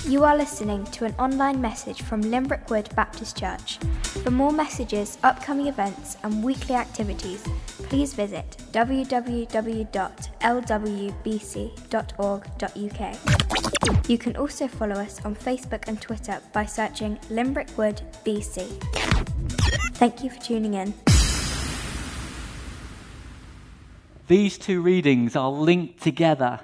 You are listening to an online message from Limbrick Wood Baptist Church. For more messages, upcoming events and weekly activities, please visit www.lwbc.org.uk. You can also follow us on Facebook and Twitter by searching Limbrick Wood BC. Thank you for tuning in. These two readings are linked together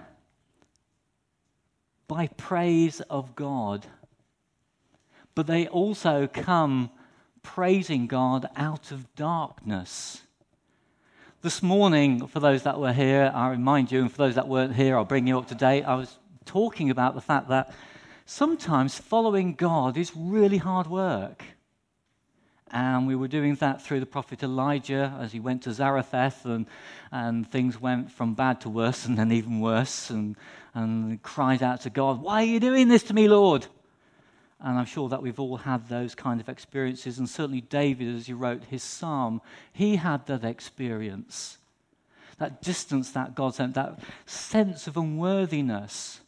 by praise of God, but they also come praising God out of darkness. This morning, for those that were here, I remind you, and for those that weren't here, I'll bring you up to date. I was talking about the fact that sometimes following God is really hard work. And we were doing that through the prophet Elijah as he went to Zarephath, and things went from bad to worse and then even worse, and cried out to God, "Why are you doing this to me, Lord?" And I'm sure that we've all had those kind of experiences, and certainly David, as he wrote his psalm, he had that experience. That distance that God sent, that sense of unworthiness.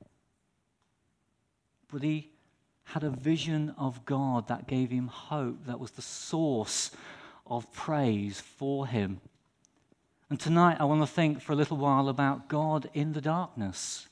But he had a vision of God that gave him hope, that was the source of praise for him. And tonight I want to think for a little while about God in the darkness.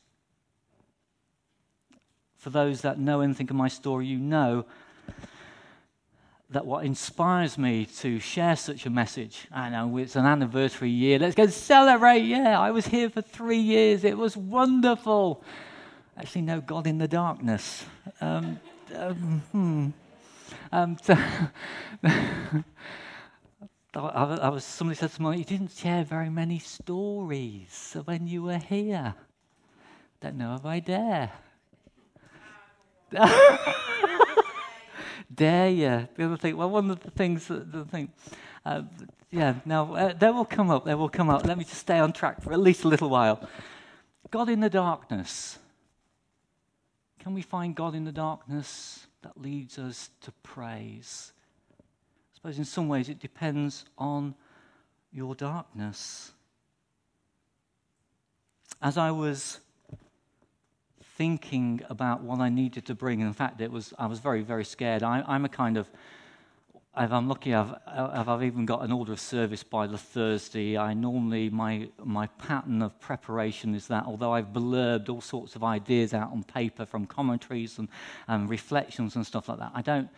For those that know anything of my story, you know that what inspires me to share such a message, I know it's an anniversary year, let's go celebrate, yeah, I was here for 3 years, it was wonderful. Actually, no, God in the darkness. Somebody said to me, "You didn't share very many stories when you were here." Don't know if I dare. Dare you? The other thing. Well, one of the things. They will come up. They will come up. Let me just stay on track for at least a little while. God in the darkness. Can we find God in the darkness that leads us to praise? I suppose in some ways it depends on your darkness. As I was thinking about what I needed to bring, in fact, I was very, very scared. I'm a kind of, if I'm lucky, I've even got an order of service by the Thursday. I normally, my pattern of preparation is that, although I've blurbed all sorts of ideas out on paper from commentaries and reflections and stuff like that, I don't,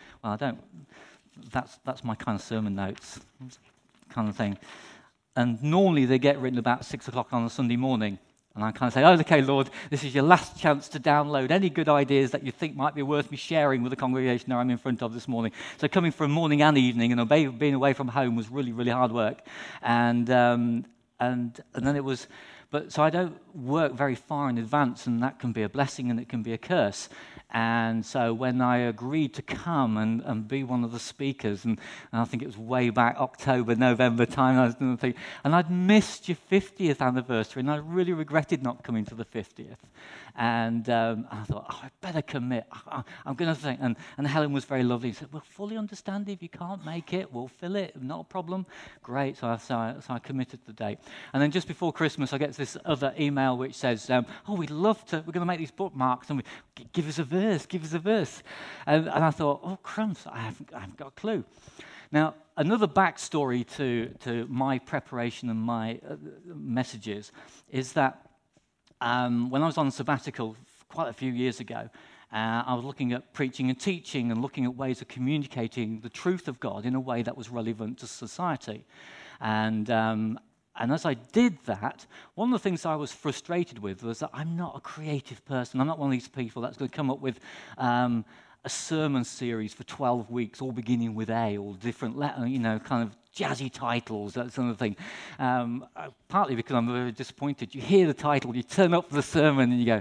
that's my kind of sermon notes kind of thing. And normally they get written about 6 o'clock on a Sunday morning. And I kind of say, "Oh, okay, Lord, this is your last chance to download any good ideas that you think might be worth me sharing with the congregation that I'm in front of this morning." So coming from morning and evening and being away from home was really, really hard work. And then it was, so I don't work very far in advance, and that can be a blessing and it can be a curse. And so when I agreed to come and be one of the speakers, and I think it was way back October, November time, I was doing the thing, and I'd missed your 50th anniversary, and I really regretted not coming to the 50th. And I thought, I better commit. I'm going to think. And Helen was very lovely. She said, "We'll fully understand if you can't make it. We'll fill it. Not a problem." Great. So I committed the date. And then just before Christmas, I get this other email which says, we're going to make these bookmarks, and give us a verse. And I thought, oh, crumbs, I haven't got a clue. Now, another backstory to my preparation and my messages is that when I was on sabbatical quite a few years ago, I was looking at preaching and teaching and looking at ways of communicating the truth of God in a way that was relevant to society. And as I did that, one of the things I was frustrated with was that I'm not a creative person. I'm not one of these people that's going to come up with a sermon series for 12 weeks, all beginning with A, or different, kind of jazzy titles, that sort of thing. Partly because I'm very disappointed. You hear the title, you turn up for the sermon, and you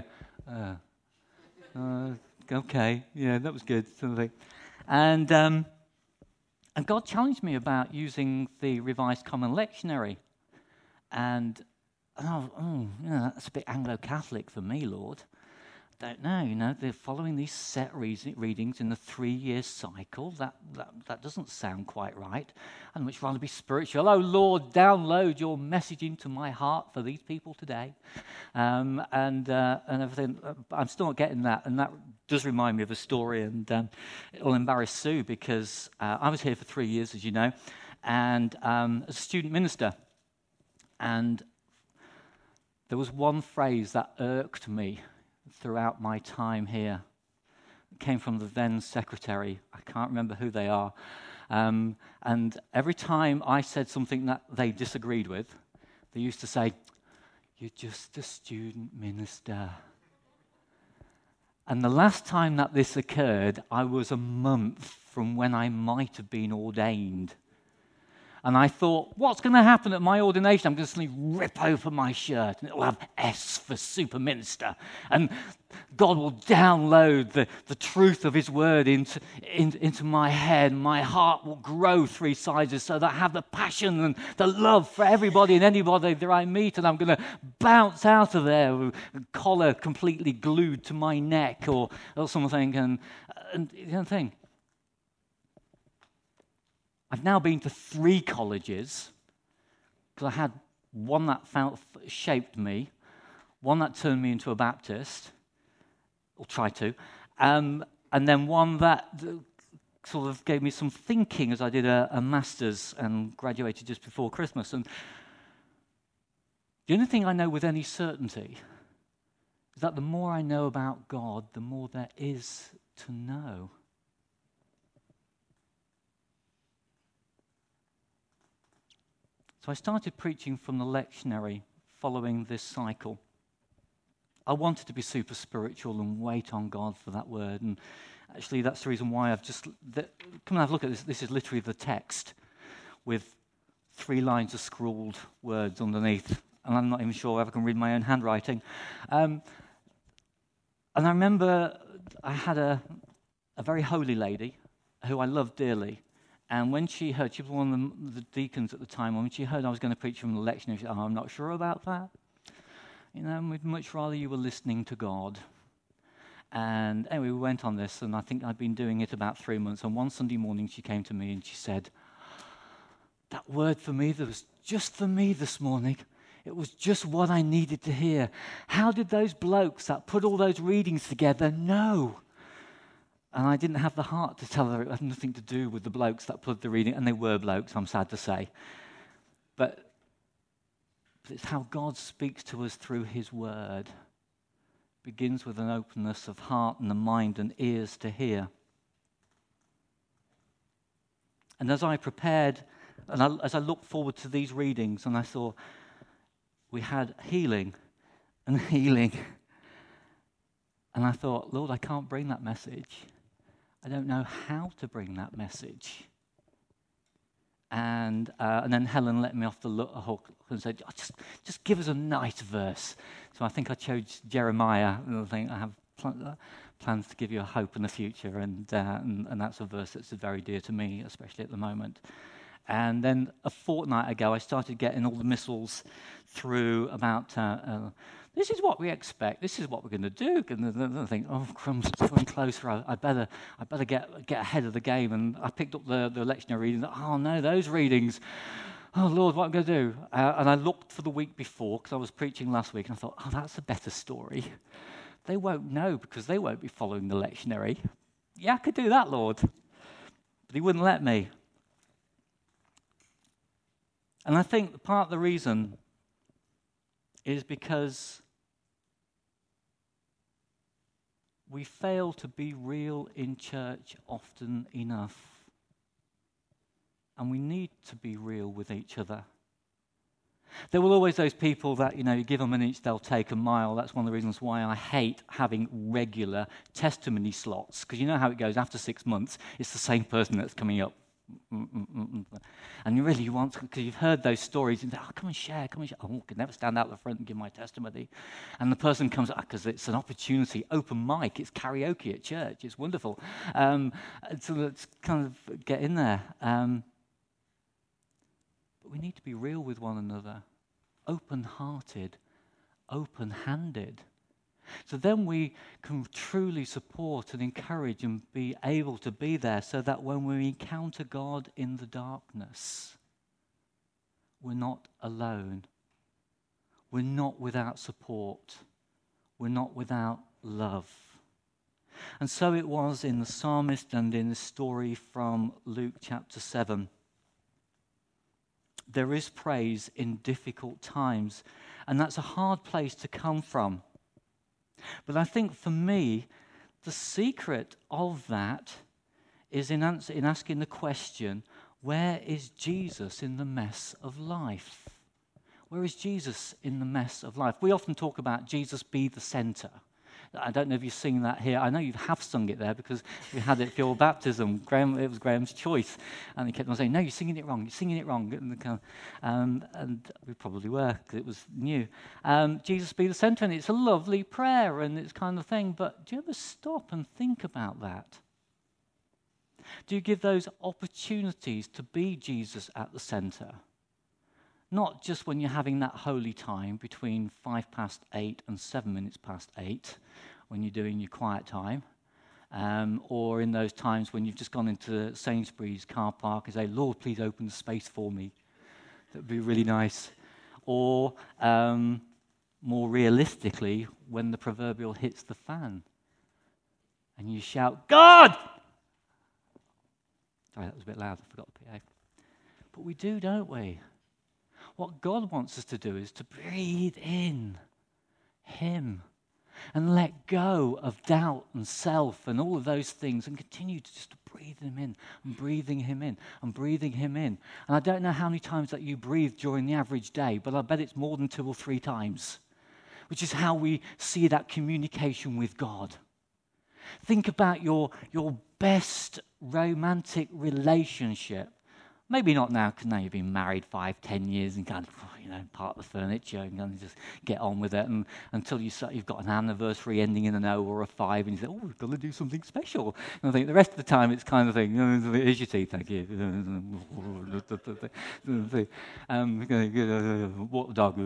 go, okay, yeah, that was good, sort of thing. And God challenged me about using the Revised Common Lectionary. And I was, that's a bit Anglo-Catholic for me, Lord. don't know, they're following these set readings in the 3-year cycle. That doesn't sound quite right. I'd much rather be spiritual. Oh, Lord, download your message into my heart for these people today. And everything. I'm still not getting that. And that does remind me of a story, and it'll embarrass Sue, because I was here for 3 years, as you know, and as a student minister. And there was one phrase that irked me throughout my time here. It came from the then secretary. I can't remember who they are. And every time I said something that they disagreed with, they used to say, "You're just a student minister." And the last time that this occurred, I was a month from when I might have been ordained. And I thought, what's going to happen at my ordination? I'm going to suddenly rip open my shirt, and it'll have S for super minister. And God will download the truth of his word into my head. My heart will grow 3 sizes so that I have the passion and the love for everybody and anybody that I meet. And I'm going to bounce out of there with a collar completely glued to my neck or something. And the other thing, I've now been to 3 colleges, because I had one that shaped me, one that turned me into a Baptist, or tried to, and then one that sort of gave me some thinking as I did a master's and graduated just before Christmas. And the only thing I know with any certainty is that the more I know about God, the more there is to know. So I started preaching from the lectionary following this cycle. I wanted to be super spiritual and wait on God for that word. And actually, that's the reason why I've just... come and have a look at this. This is literally the text with 3 lines of scrawled words underneath. And I'm not even sure if I can read my own handwriting. And I remember I had a very holy lady who I loved dearly. And when she heard, she was one of the deacons at the time, when she heard I was going to preach from the lectionary, she said, "Oh, I'm not sure about that. We'd much rather you were listening to God." And anyway, we went on this, and I think I'd been doing it about 3 months. And one Sunday morning, she came to me and she said, "That word for me, that was just for me this morning. It was just what I needed to hear. How did those blokes that put all those readings together know?" And I didn't have the heart to tell her it had nothing to do with the blokes that put the reading, and they were blokes, I'm sad to say. But it's how God speaks to us through his word. It begins with an openness of heart and the mind and ears to hear. And as I prepared, and as I looked forward to these readings, and I saw we had healing and healing. And I thought, Lord, I can't bring that message. I don't know how to bring that message. And then Helen let me off the hook and said, just give us a nice verse. So I think I chose Jeremiah, and I think I have plans to give you a hope in the future, and that's a verse that's very dear to me, especially at the moment. And then a fortnight ago, I started getting all the missiles through about this is what we expect. This is what we're going to do. And I think, oh, crumbs, it's coming closer. I better get ahead of the game. And I picked up the lectionary reading. Oh no, those readings. Oh Lord, what am I going to do? And I looked for the week before, because I was preaching last week, and I thought, oh, that's a better story. They won't know because they won't be following the lectionary. Yeah, I could do that, Lord, but he wouldn't let me. And I think part of the reason is because we fail to be real in church often enough. And we need to be real with each other. There will always those people that, you give them an inch, they'll take a mile. That's one of the reasons why I hate having regular testimony slots. Because you know how it goes. After 6 months, it's the same person that's coming up. And you want to, because you've heard those stories, and come and share. Oh, I could never stand out the front and give my testimony. And the person comes up, because it's an opportunity, open mic, it's karaoke at church, it's wonderful. So let's kind of get in there. But we need to be real with one another, open-hearted, open-handed. So then we can truly support and encourage and be able to be there so that when we encounter God in the darkness, we're not alone. We're not without support. We're not without love. And so it was in the psalmist and in the story from Luke chapter 7. There is praise in difficult times, and that's a hard place to come from. But I think for me, the secret of that is in asking the question, where is Jesus in the mess of life? Where is Jesus in the mess of life? We often talk about Jesus be the center. I don't know if you've seen that here. I know you have sung it there because we had it for your baptism. It was Graham's choice. And he kept on saying, no, you're singing it wrong, you're singing it wrong. And we probably were because it was new. Jesus be the center, and it's a lovely prayer and it's kind of thing. But do you ever stop and think about that? Do you give those opportunities to be Jesus at the center? Not just when you're having that holy time between 8:05 and 8:07, when you're doing your quiet time, or in those times when you've just gone into Sainsbury's car park and say, Lord, please open the space for me. That would be really nice. Or more realistically, when the proverbial hits the fan and you shout, God! Sorry, that was a bit loud. I forgot the PA. But we do, don't we? What God wants us to do is to breathe in Him and let go of doubt and self and all of those things and continue to just breathe Him in and breathing Him in and breathing Him in. And I don't know how many times that you breathe during the average day, but I bet it's more than 2 or 3 times, which is how we see that communication with God. Think about your best romantic relationship. Maybe not now, because now you've been married 5-10 years and kind of, part of the furniture and kind of just get on with it. And until you've got an anniversary ending in an O or a 5, and you say, oh, we've got to do something special. And I think the rest of the time it's kind of thing, here's your tea, thank you. Walk the dog.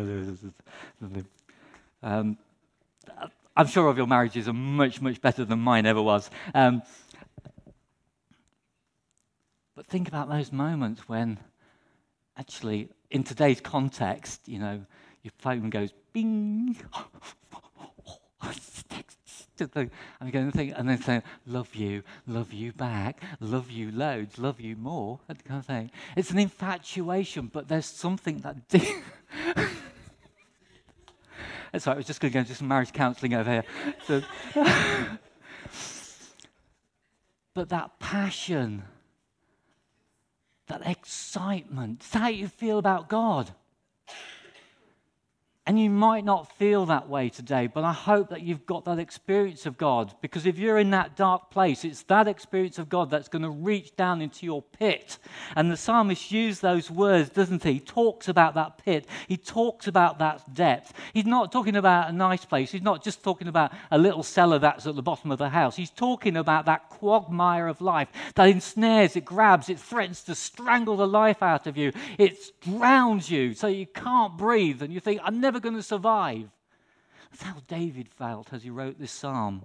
I'm sure of your marriages are much, much better than mine ever was. But think about those moments when, actually, in today's context, your phone goes bing, and you're going to think, and then saying, love you back, love you loads, love you more, that kind of thing. It's an infatuation, but there's something that. That's right. I was just going to go into some marriage counselling over here. So, but that passion. That excitement. It's how you feel about God. And you might not feel that way today, but I hope that you've got that experience of God. Because if you're in that dark place, it's that experience of God that's going to reach down into your pit. And the psalmist used those words, doesn't he? He talks about that pit. He talks about that depth. He's not talking about a nice place. He's not just talking about a little cellar that's at the bottom of the house. He's talking about that quagmire of life that ensnares, it grabs, it threatens to strangle the life out of you. It drowns you so you can't breathe. And you think, I'm never going to survive. That's how David felt as he wrote this psalm.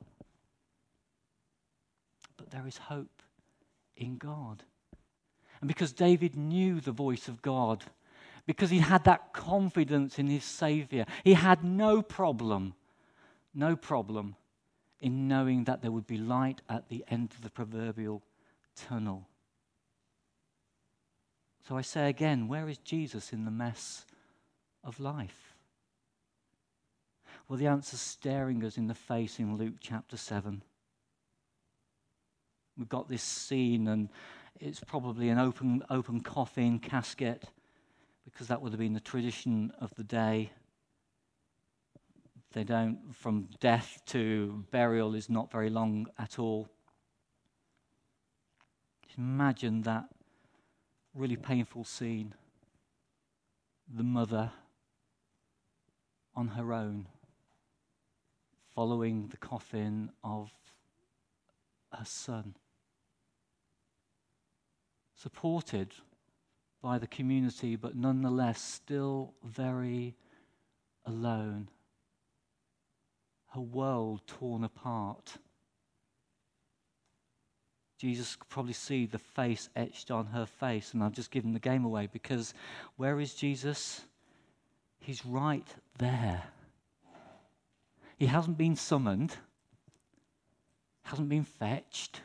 But there is hope in God. And because David knew the voice of God, because he had that confidence in his Savior, he had no problem in knowing that there would be light at the end of the proverbial tunnel. So I say again, where is Jesus in the mess of life? Well, the answer's staring us in the face in Luke chapter 7. We've got this scene, and it's probably an open coffin casket, because that would have been the tradition of the day. From death to burial is not very long at all. Imagine that really painful scene. The mother on her own, following the coffin of her son, supported by the community, but nonetheless still very alone. her world torn apart. Jesus could probably see the face etched on her face, and I've just given the game away, because where is Jesus? He's right there. He hasn't been summoned, hasn't been fetched,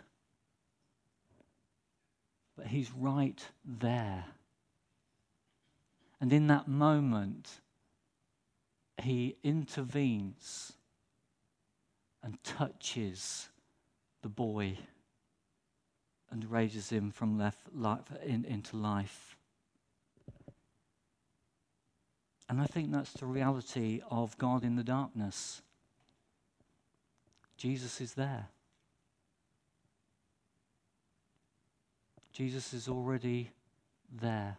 but he's right there. And in that moment, he intervenes and touches the boy and raises him from into life. And I think that's the reality of God in the darkness. Jesus is there. Jesus is already there.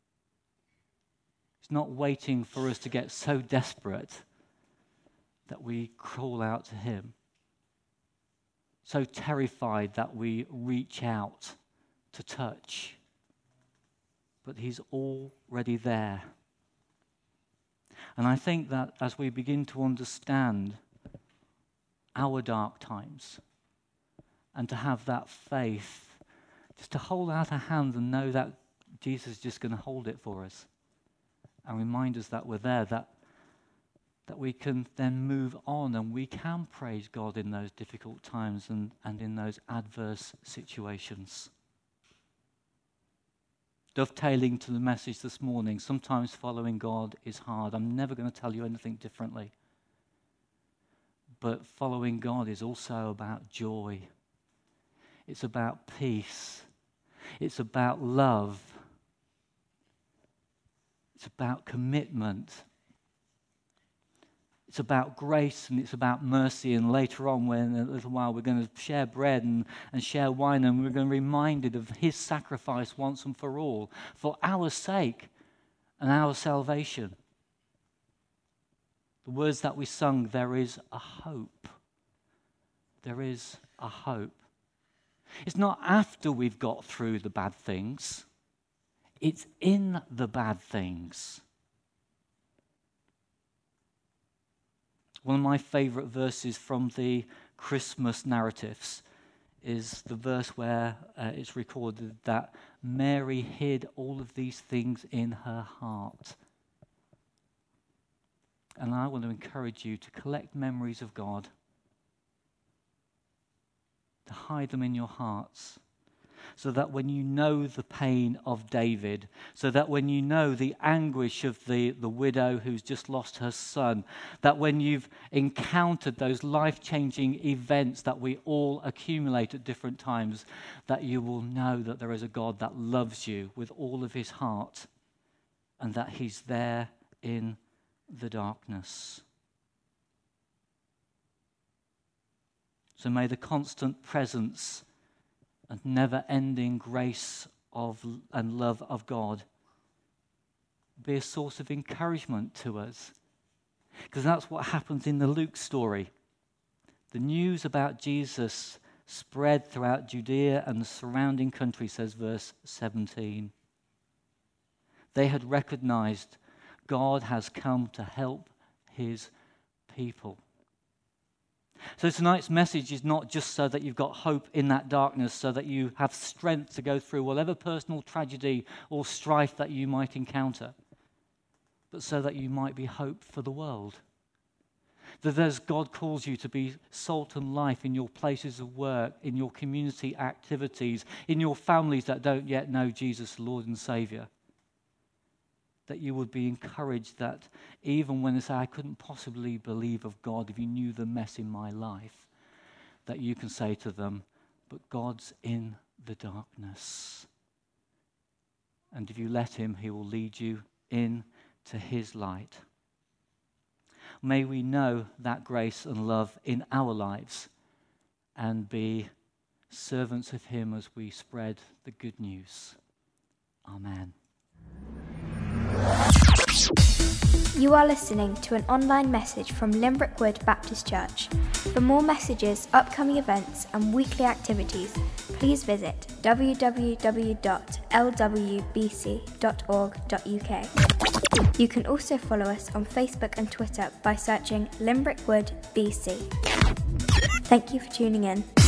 He's not waiting for us to get so desperate that we crawl out to him, so terrified that we reach out to touch. But he's already there. And I think that as we begin to understand our dark times and to have that faith, just to hold out a hand and know that Jesus is just going to hold it for us and remind us that we're there, that we can then move on and we can praise God in those difficult times and in those adverse situations. Dovetailing to the message this morning, sometimes following God is hard. I'm never going to tell you anything differently. But following God is also about joy. It's about peace. It's about love. It's about commitment. It's about grace and it's about mercy. And later on, in a little while, we're going to share bread and share wine, and we're going to be reminded of his sacrifice once and for all, for our sake and our salvation. The words that we sung, there is a hope. There is a hope. It's not after we've got through the bad things. It's in the bad things. One of my favorite verses from the Christmas narratives is the verse where it's recorded that Mary hid all of these things in her heart. And I want to encourage you to collect memories of God, to hide them in your hearts, so that when you know the pain of David, so that when you know the anguish of the widow who's just lost her son, that when you've encountered those life-changing events that we all accumulate at different times, that you will know that there is a God that loves you with all of his heart and that he's there in the darkness. So may the constant presence and never-ending grace and love of God be a source of encouragement to us. Because that's what happens in the Luke story. The news about Jesus spread throughout Judea and the surrounding country, says verse 17. They had recognized God has come to help his people. So tonight's message is not just so that you've got hope in that darkness, so that you have strength to go through whatever personal tragedy or strife that you might encounter, but so that you might be hope for the world. That as God calls you to be salt and life in your places of work, in your community activities, in your families that don't yet know Jesus, Lord and Saviour, that you would be encouraged that even when they say, I couldn't possibly believe of God if you knew the mess in my life, that you can say to them, but God's in the darkness. And if you let him, he will lead you into his light. May we know that grace and love in our lives and be servants of him as we spread the good news. Amen. You are listening to an online message from Limbrick Wood Baptist Church. For more messages, upcoming events and weekly activities, please visit www.lwbc.org.uk. You can also follow us on Facebook and Twitter by searching Limbrick Wood BC. Thank you for tuning in.